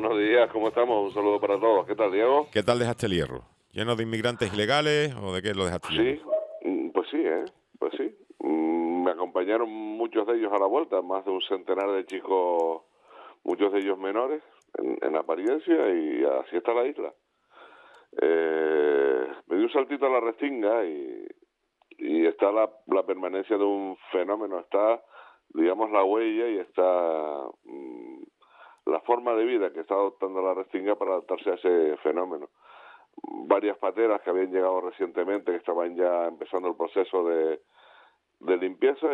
Buenos días, ¿cómo estamos? Un saludo para todos. ¿Qué tal, Diego? ¿Qué tal dejaste el Hierro? ¿Lleno de inmigrantes ilegales o de qué lo dejaste lleno? Sí, pues sí, pues sí. Me acompañaron muchos de ellos a la vuelta, más de un centenar de chicos, muchos de ellos menores en apariencia, y así está la isla. Me di un saltito a la Restinga y está la permanencia de un fenómeno, está, digamos, la huella y está la forma de vida que está adoptando la Restinga para adaptarse a ese fenómeno. Varias pateras que habían llegado recientemente, que estaban ya empezando el proceso de limpieza,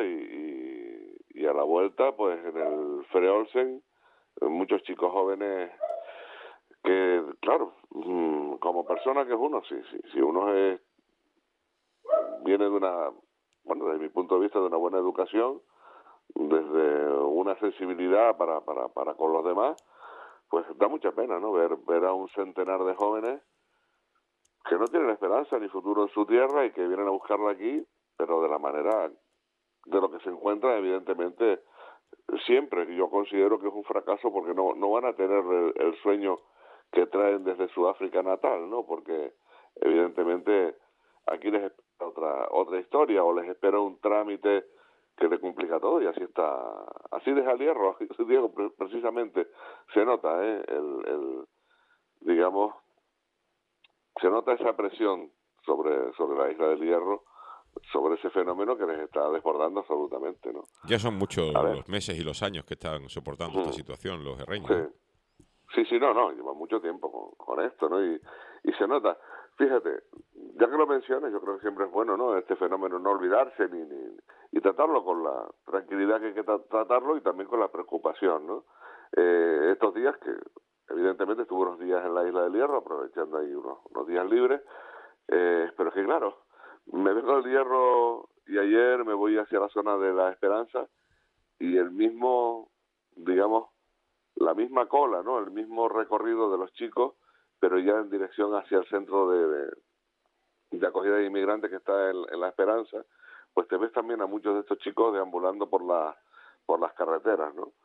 y a la vuelta, pues en el Frei Olsen, muchos chicos jóvenes que, claro, como persona que es uno, si uno viene de una, bueno, desde mi punto de vista, de una buena educación, desde una sensibilidad para con los demás, pues da mucha pena, ¿no? Ver a un centenar de jóvenes que no tienen esperanza ni futuro en su tierra y que vienen a buscarla aquí, pero de la manera de lo que se encuentra, evidentemente, siempre yo considero que es un fracaso, porque no van a tener el sueño que traen desde su África natal, ¿no? Porque evidentemente aquí les espera otra historia, o les espera un trámite que le complica todo, y así está, así deja el Hierro. Diego, precisamente se nota, digamos, se nota esa presión sobre la isla del Hierro, sobre ese fenómeno que les está desbordando absolutamente, ¿no? Ya son muchos los meses y los años que están soportando esta situación los herreños. Sí, no, lleva mucho tiempo con esto, ¿no? Y se nota. Fíjate, ya que lo mencionas, yo creo que siempre es bueno, ¿no? Este fenómeno, no olvidarse y tratarlo con la tranquilidad que hay que tratarlo, y también con la preocupación, ¿no? Estos días que evidentemente estuve unos días en la isla del Hierro, aprovechando ahí unos días libres, pero es que claro, me vengo al Hierro y ayer me voy hacia la zona de La Esperanza, y el mismo, digamos, la misma cola, ¿no? El mismo recorrido de los chicos, pero ya en dirección hacia el centro de acogida de inmigrantes que está en La Esperanza, pues te ves también a muchos de estos chicos deambulando por las carreteras, ¿no?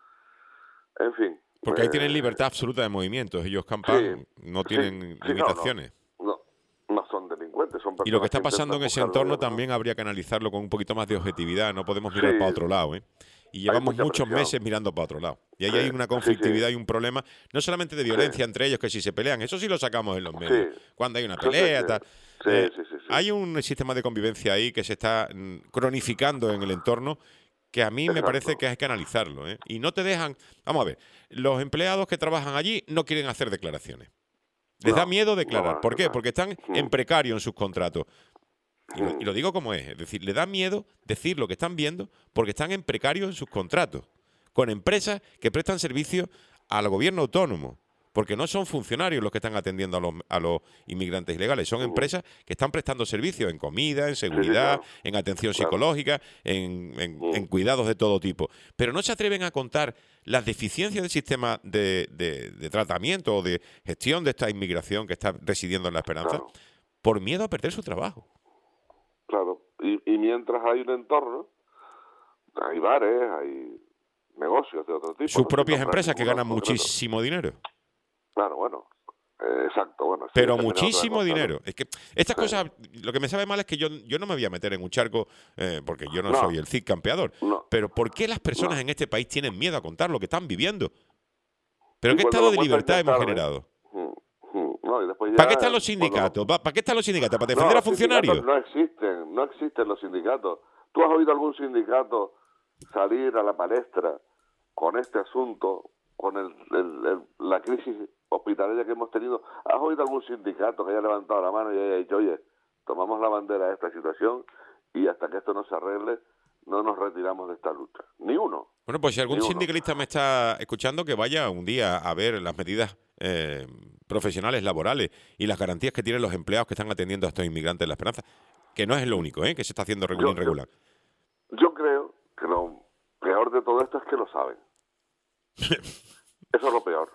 En fin. Porque ahí tienen libertad absoluta de movimientos. Ellos campan, no tienen limitaciones. No son delincuentes, son personas. Y lo que está pasando en ese entorno también habría que analizarlo con un poquito más de objetividad. No podemos mirar para otro lado, ¿eh? Y llevamos muchos meses mirando para otro lado. Y ahí hay una conflictividad y un problema, no solamente de violencia entre ellos, que si se pelean, eso sí lo sacamos en los medios. Cuando hay una pelea, tal. Hay un sistema de convivencia ahí que se está cronificando en el entorno, que a mí me parece que hay que analizarlo, ¿eh? Y no te dejan... Vamos a ver, los empleados que trabajan allí no quieren hacer declaraciones. Les da miedo declarar. ¿Por qué? Porque están en precario en sus contratos. Y lo digo como es decir, le da miedo decir lo que están viendo porque están en precario en sus contratos, con empresas que prestan servicio al gobierno autónomo, porque no son funcionarios los que están atendiendo a los inmigrantes ilegales, son empresas que están prestando servicios en comida, en seguridad, en atención psicológica, en cuidados de todo tipo. Pero no se atreven a contar las deficiencias del sistema de tratamiento o de gestión de esta inmigración que está residiendo en La Esperanza, por miedo a perder su trabajo. Claro, y mientras hay un entorno, hay bares, hay negocios de otro tipo. Sus propias empresas que ganan muchísimo dinero. Claro, bueno, exacto. Bueno, sí, pero muchísimo dinero. Es que estas cosas, lo que me sabe mal es que yo no me voy a meter en un charco, porque yo no soy el Cid campeador. Pero ¿por qué las personas en este país tienen miedo a contar lo que están viviendo? ¿Pero qué estado de libertad hemos generado? ¿Para qué están los sindicatos? ¿Para qué están los sindicatos? ¿Para defender a funcionarios? No existen los sindicatos. ¿Tú has oído algún sindicato salir a la palestra con este asunto, con la crisis hospitalaria que hemos tenido? ¿Has oído algún sindicato que haya levantado la mano y haya dicho, oye, tomamos la bandera de esta situación y hasta que esto no se arregle, no nos retiramos de esta lucha? Ni uno. Bueno, pues si algún sindicalista me está escuchando, que vaya un día a ver las medidas profesionales, laborales y las garantías que tienen los empleados que están atendiendo a estos inmigrantes de La Esperanza, que no es lo único que se está haciendo irregular. Yo creo que lo peor de todo esto es que lo saben. Eso es lo peor.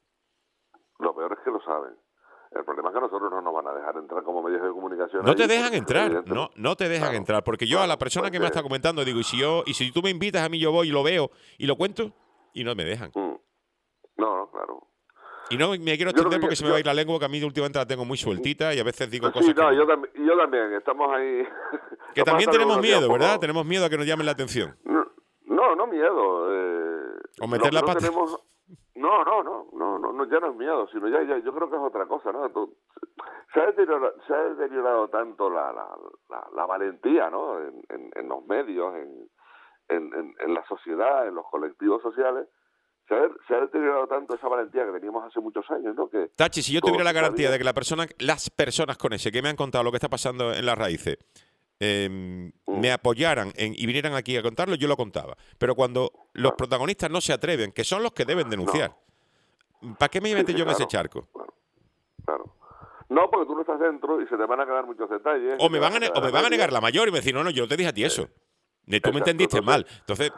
Lo peor es que lo saben. El problema es que nosotros no nos van a dejar entrar como medios de comunicación. No te dejan entrar, no te dejan entrar. Porque yo a la persona que me está comentando digo, y si tú me invitas a mí, yo voy y lo veo y lo cuento, y no me dejan. No, claro. Y no me quiero extender porque se me va a ir la lengua, que a mí últimamente la tengo muy sueltita y a veces digo cosas sí, no, que no. yo también, estamos ahí. Que también tenemos miedo, ¿verdad? Tenemos miedo a que nos llamen la atención. No miedo. O meter la pata. Tenemos... No, ya no es miedo, sino ya yo creo que es otra cosa, ¿no? Se ha deteriorado tanto la valentía, ¿no? En los medios, en la sociedad, en los colectivos sociales. Se ha deteriorado tanto esa valentía que teníamos hace muchos años, ¿no? Que Tachi, si yo tuviera la garantía de que las personas con ese que me han contado lo que está pasando en las raíces me apoyaran y vinieran aquí a contarlo, yo lo contaba. Pero cuando los protagonistas no se atreven, que son los que deben denunciar, ¿para qué me meto yo en ese charco? Claro. No, porque tú no estás dentro y se te van a quedar muchos detalles. O me van a negar la mayor y me decir, no, yo no te dije a ti eso. Tú me entendiste mal. Entonces...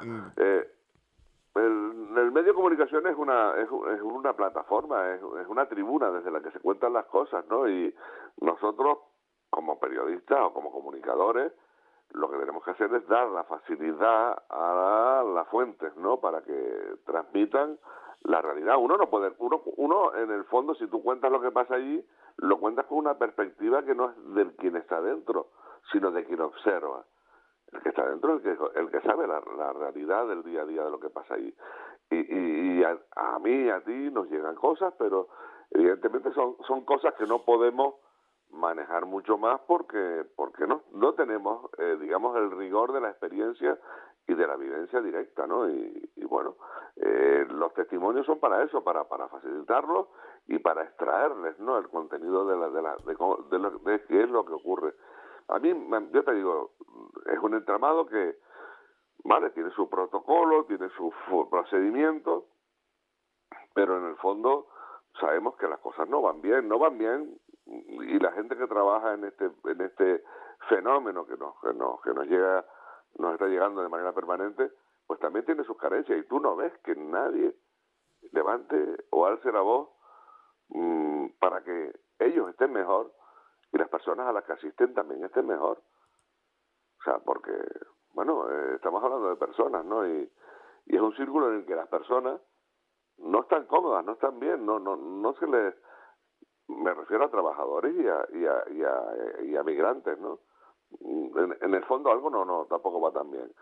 el medio de comunicación es una plataforma, es una tribuna desde la que se cuentan las cosas, ¿no? Y nosotros, como periodistas o como comunicadores, lo que tenemos que hacer es dar la facilidad a las fuentes, ¿no? Para que transmitan la realidad. Uno en el fondo, si tú cuentas lo que pasa allí, lo cuentas con una perspectiva que no es de quien está dentro, sino de quien observa. El que está dentro, el que sabe la realidad del día a día de lo que pasa ahí. Y a mí y a ti nos llegan cosas, pero evidentemente son cosas que no podemos manejar mucho más porque no tenemos, digamos, el rigor de la experiencia y de la vivencia directa, ¿no? Y bueno, los testimonios son para eso, para facilitarlos y para extraerles, ¿no? El contenido de qué es lo que ocurre. A mí, yo te digo, es un entramado que, vale, tiene su protocolo, tiene su procedimiento, pero en el fondo sabemos que las cosas no van bien, y la gente que trabaja en este fenómeno que nos llega, nos está llegando de manera permanente, pues también tiene sus carencias, y tú no ves que nadie levante o alce la voz para que ellos estén mejor y las personas a las que asisten también estén mejor. O sea, porque, bueno, estamos hablando de personas, ¿no? Y es un círculo en el que las personas no están cómodas, no están bien, no se les... Me refiero a trabajadores y a migrantes, ¿no? En el fondo algo tampoco va tan bien.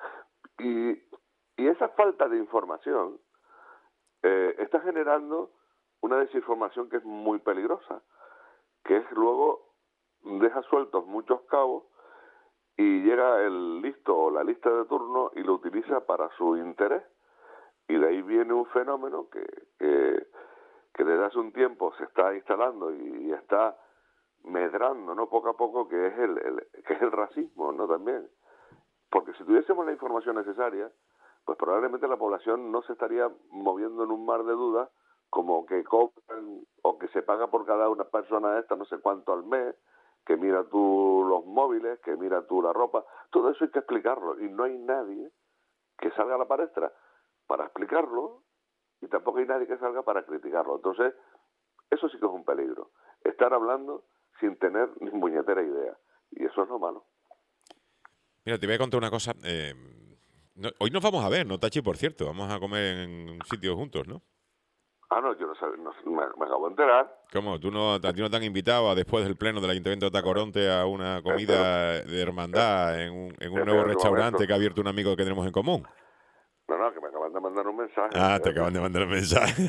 Y esa falta de información está generando una desinformación que es muy peligrosa, que es luego deja sueltos muchos cabos y llega el listo o la lista de turno y lo utiliza para su interés. Y de ahí viene un fenómeno que desde hace un tiempo se está instalando y está medrando, ¿no? Poco a poco, que es el racismo, ¿no? También. Porque si tuviésemos la información necesaria, pues probablemente la población no se estaría moviendo en un mar de dudas, como que cobran o que se paga por cada una persona no sé cuánto al mes, que mira tú los móviles, que mira tú la ropa. Todo eso hay que explicarlo, y no hay nadie que salga a la palestra para explicarlo, y tampoco hay nadie que salga para criticarlo. Entonces, eso sí que es un peligro, estar hablando sin tener ni puñetera idea, y eso es lo malo. Mira, te voy a contar una cosa. Hoy nos vamos a ver, ¿no, Tachi? Por cierto, vamos a comer en un sitio juntos, ¿no? No, yo no sabía, me acabo de enterar. ¿Cómo? ¿A ti no te han invitado después del pleno del Ayuntamiento de Tacoronte a una comida de hermandad en un nuevo restaurante que ha abierto un amigo que tenemos en común? No, que me acaban de mandar un mensaje. Te acaban de mandar un mensaje.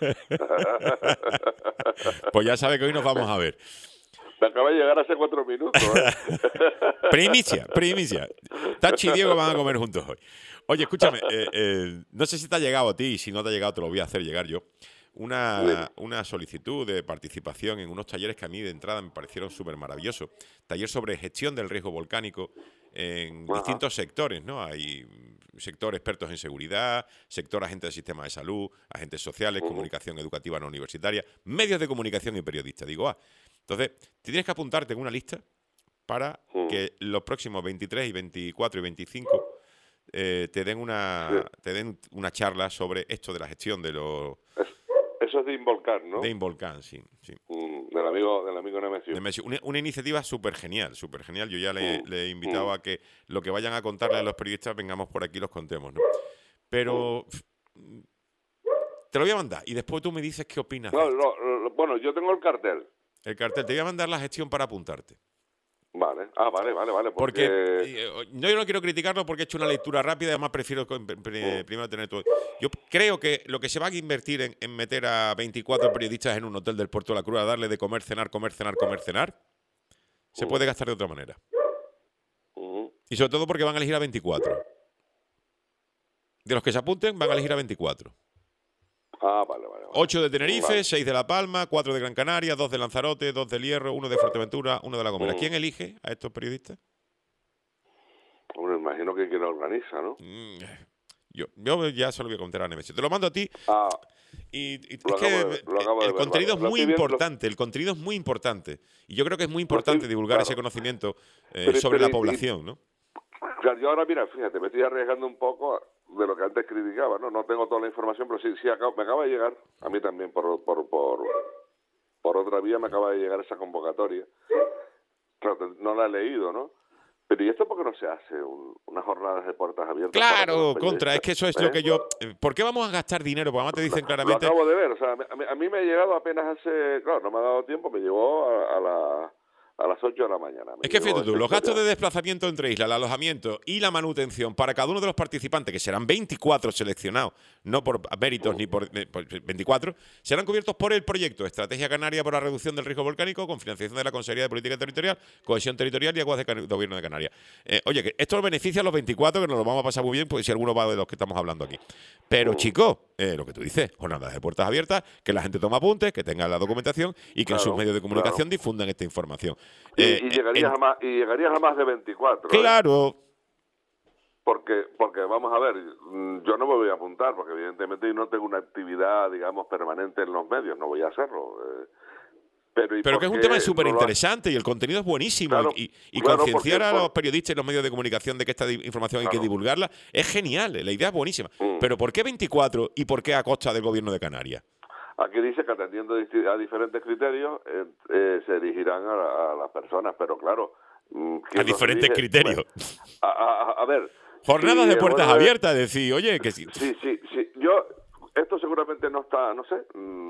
Pues ya sabes que hoy nos vamos a ver. Me acaba de llegar hace 4 minutos. Primicia. Tachi y Diego van a comer juntos hoy. Oye, escúchame, no sé si te ha llegado a ti, y si no te ha llegado te lo voy a hacer llegar yo. Una solicitud de participación en unos talleres que a mí de entrada me parecieron súper maravillosos. Taller sobre gestión del riesgo volcánico en distintos sectores, ¿no? Hay sector expertos en seguridad, sector agentes del sistema de salud, agentes sociales, comunicación educativa no universitaria, medios de comunicación y periodistas. Entonces, tienes que apuntarte en una lista para que los próximos 23 y 24 y 25 te den una charla sobre esto de la gestión de los... Eso es de Involcan, ¿no? De Involcan, sí. Del amigo Nemesio. Una iniciativa súper genial. Yo ya le he invitado a que lo que vayan a contarle a los periodistas vengamos por aquí y los contemos, ¿no? Pero Te lo voy a mandar y después tú me dices qué opinas. Bueno, yo tengo el cartel. El cartel. Te voy a mandar la gestión para apuntarte. Vale. Vale. Porque yo no quiero criticarlo porque he hecho una lectura rápida, además prefiero primero tener todo. Yo creo que lo que se va a invertir en meter a 24 periodistas en un hotel del Puerto de la Cruz a darle de comer, cenar, se puede gastar de otra manera. Y sobre todo porque van a elegir a 24. De los que se apunten, van a elegir a 24. Vale. 8 de Tenerife, 6 de La Palma, 4 de Gran Canaria, 2 de Lanzarote, 2 del Hierro, 1 de Fuerteventura, 1 de La Gomera. ¿Quién elige a estos periodistas? Bueno, imagino que quien lo organiza, ¿no? Yo ya se lo voy a contar a Nemesio. Te lo mando a ti. Y es que el contenido es muy importante. El contenido es muy importante. Y yo creo que es muy importante divulgar ese conocimiento sobre la población, ¿no? Claro, yo ahora, mira, fíjate, me estoy arriesgando un poco de lo que antes criticaba, ¿no? No tengo toda la información, pero sí me acaba de llegar, a mí también, por otra vía me acaba de llegar esa convocatoria. Claro, no la he leído, ¿no? Pero ¿y esto por qué no se hace unas jornadas de puertas abiertas? Claro, es que eso es lo que yo... ¿Por qué vamos a gastar dinero? Porque además te dicen claramente... Lo acabo de ver, o sea, a mí me ha llegado apenas hace... Claro, no me ha dado tiempo, me llegó a las 8 de la mañana. Es que fíjate tú, los gastos de desplazamiento entre islas, el alojamiento y la manutención para cada uno de los participantes, que serán 24 seleccionados, no por méritos ni por 24, serán cubiertos por el proyecto Estrategia Canaria para la Reducción del Riesgo Volcánico con financiación de la Consejería de Política Territorial, Cohesión Territorial y Aguas de Gobierno de Canarias. Oye, que esto beneficia a los 24, que nos lo vamos a pasar muy bien, pues si alguno va de los que estamos hablando aquí. Pero, chicos, lo que tú dices, jornadas de puertas abiertas, que la gente toma apuntes, que tenga la documentación y que en sus medios de comunicación difundan esta información. Y llegarías a más de 24. Claro. Porque vamos a ver, yo no me voy a apuntar, porque evidentemente no tengo una actividad, digamos, permanente en los medios, no voy a hacerlo. Pero que es un tema súper interesante y el contenido es buenísimo. Claro, y concienciar a los periodistas y los medios de comunicación de que esta información hay que divulgarla es genial, la idea es buenísima. Pero ¿por qué 24 y por qué a costa del Gobierno de Canarias? Aquí dice que atendiendo a diferentes criterios se dirigirán a las personas, pero claro... A diferentes criterios. A ver... Jornadas de puertas abiertas, decir, oye, que sí. Sí. Esto seguramente no está, no sé.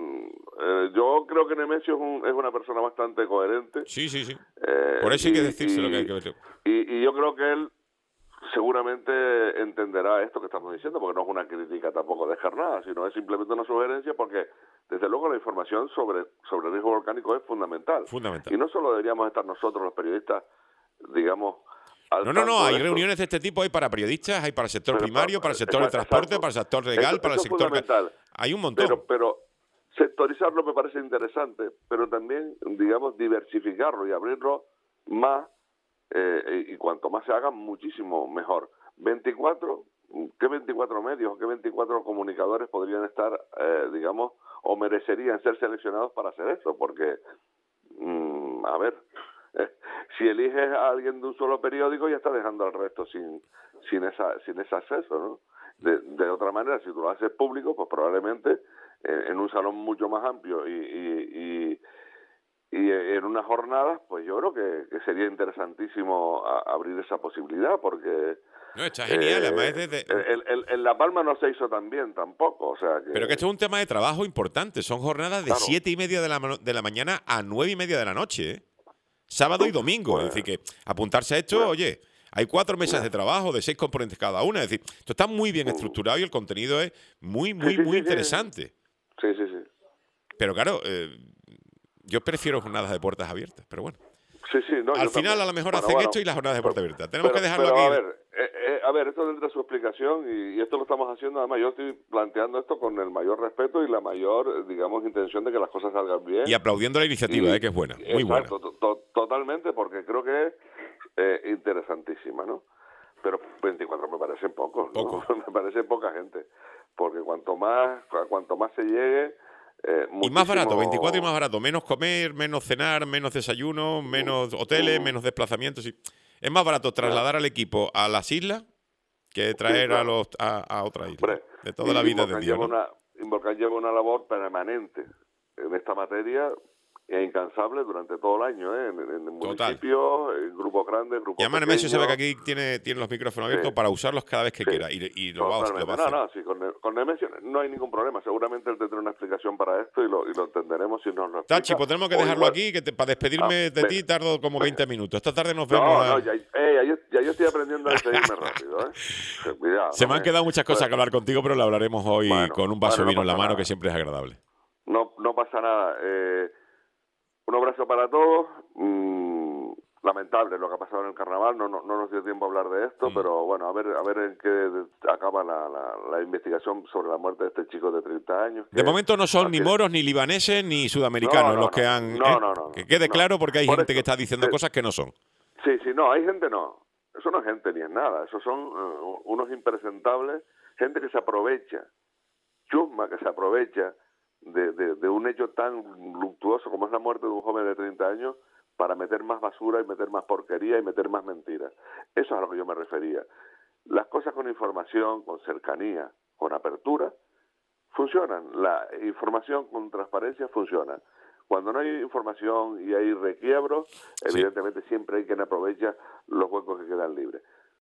Yo creo que Nemesio es una persona bastante coherente. Sí. Por eso hay que decírselo que hay que ver. Y yo creo que él seguramente entenderá esto que estamos diciendo, porque no es una crítica tampoco de nada, sino es simplemente una sugerencia, porque desde luego la información sobre el riesgo volcánico es fundamental. Y no solo deberíamos estar nosotros los periodistas, digamos... No, hay reuniones de este tipo, hay para periodistas, hay para el sector primario, para el sector del transporte, para el sector legal, para el sector... Hay un montón. Pero sectorizarlo me parece interesante, pero también, digamos, diversificarlo y abrirlo más, y cuanto más se haga, muchísimo mejor. 24, ¿qué 24 medios o qué 24 comunicadores podrían estar, digamos, o merecerían ser seleccionados para hacer esto? Porque, a ver... si eliges a alguien de un solo periódico ya está dejando al resto sin ese acceso, ¿no? De otra manera, si tú lo haces público, pues probablemente en un salón mucho más amplio y en unas jornadas, pues yo creo que sería interesantísimo abrir esa posibilidad, porque no, está genial, además en La Palma no se hizo tan bien tampoco, o sea que... Pero que esto es un tema de trabajo importante, son jornadas de 7:30 de la mañana a 9:30 de la noche, ¿eh? Sábado y domingo, es decir, que apuntarse a esto, oye, hay 4 mesas de trabajo de 6 componentes cada una, es decir, esto está muy bien estructurado y el contenido es muy interesante. Sí. Pero claro, yo prefiero jornadas de puertas abiertas, pero bueno. No, al final también. A lo mejor hacen esto y las jornadas de puertas abiertas. Tenemos que dejarlo aquí. A ver, esto dentro de su explicación y esto lo estamos haciendo, además yo estoy planteando esto con el mayor respeto y la mayor, digamos, intención de que las cosas salgan bien. Y aplaudiendo la iniciativa, que es buena, muy buena. Totalmente, porque creo que es interesantísima, ¿no? Pero 24 me parecen pocos, ¿no? Me parece poca gente, porque cuanto más se llegue... y más barato, 24 y más barato, menos comer, menos cenar, menos desayuno, menos hoteles, menos desplazamientos. Es más barato trasladar al equipo a las islas que traer a otra isla. De toda la vida de Dios, ¿no? Involcar lleva una labor permanente en esta materia e incansable durante todo el año, en municipios, en grupos grandes, grupos pequeños. Y además Nemesio sabe que aquí tiene los micrófonos abiertos para usarlos cada vez que quiera y lo va a hacer. Sí, con Nemesio no hay ningún problema. Seguramente él tendrá una explicación para esto y lo entenderemos si nos lo explica. Tachi, pues tenemos que dejarlo aquí, que para despedirme de ti tardo como 20 minutos. Esta tarde nos vemos. Ya yo estoy aprendiendo a despedirme rápido, Cuidado. Se me han quedado muchas cosas que hablar contigo, pero lo hablaremos hoy con un vaso de vino en la mano, que siempre es agradable. No pasa nada. Un abrazo para todos. Lamentable lo que ha pasado en el carnaval, no nos dio tiempo a hablar de esto, pero bueno, a ver en qué acaba la investigación sobre la muerte de este chico de 30 años. De momento no son ni moros, ni libaneses, ni sudamericanos los que han... que quede claro, porque hay gente que está diciendo cosas que no son. Sí, no, hay gente eso no es gente ni es nada, esos son unos impresentables, gente que se aprovecha, chusma que se aprovecha de un hecho tan luctuoso como es la muerte de un joven de 30 años para meter más basura y meter más porquería y meter más mentiras. Eso es a lo que yo me refería. Las cosas con información, con cercanía, con apertura, funcionan. La información con transparencia funciona. Cuando no hay información y hay requiebros, evidentemente siempre hay quien aprovecha los huecos que quedan libres.